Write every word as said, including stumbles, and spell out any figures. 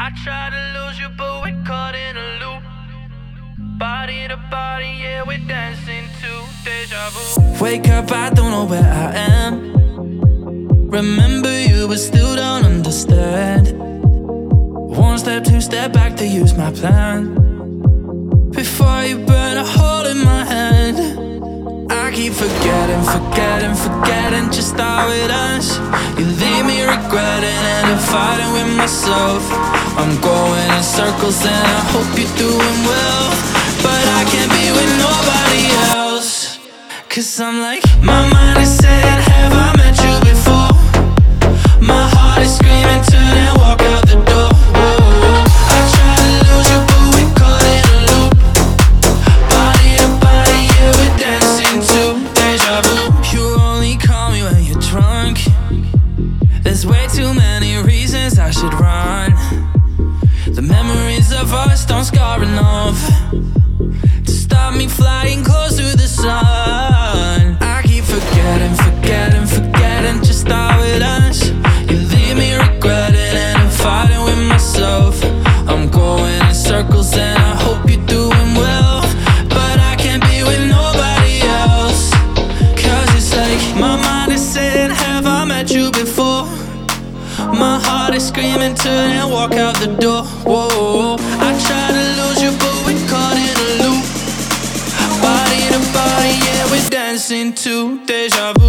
I tried to lose you, but we're caught in a loop. Body to body, yeah, we're dancing to deja vu. Wake up, I don't know where I am. Remember you, but still don't understand. One step, two step back to use my plan. Before you burn a hole in my hand. I keep forgetting, forgetting, forgetting just how it ends. You leave me regretting and I'm fighting with myself. I'm going in circles and I hope you're doing well, but I can't be with nobody else. Cause I'm like, my mind is saying, have I met you before? My heart is screaming, turn and walk out the door. Whoa. I try to lose you, but we caught in a loop. Body to body, yeah, we're dancing to deja vu. You only call me when you're drunk. There's way too many reasons I should run. The memories of us don't scar enough to stop me flying close to the sun. I keep forgetting, forgetting, forgetting just how it ends. You leave me regretting and I'm fighting with myself. I'm going in circles and I hope you're doing well, but I can't be with nobody else. Cause it's like, my mind is saying, have I met you before? My heart is screaming, turn and walk out the door. Whoa, I try to lose you, but we're caught in a loop. Body to body, yeah, we're dancing to deja vu.